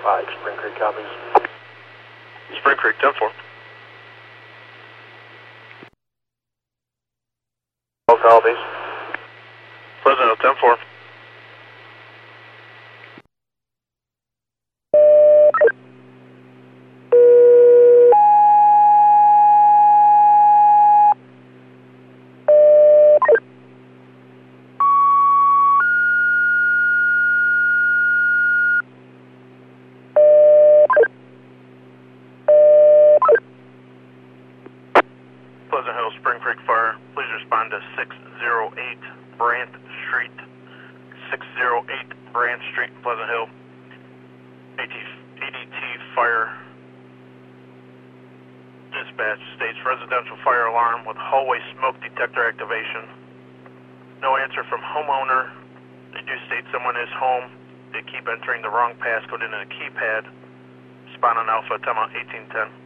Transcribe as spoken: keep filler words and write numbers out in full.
Pike, Spring Creek copies. Spring Creek, ten four. All copies. Pleasant Hill, ten four. Pleasant Hill, Spring Creek Fire. Please respond to six oh eight Brant Street. six oh eight Brant Street, Pleasant Hill. A D T Fire. Dispatch states residential fire alarm with hallway smoke detector activation. No answer from homeowner. They do state someone is home. They keep entering the wrong passcode into the keypad. Spawn on Alpha, time out eighteen ten.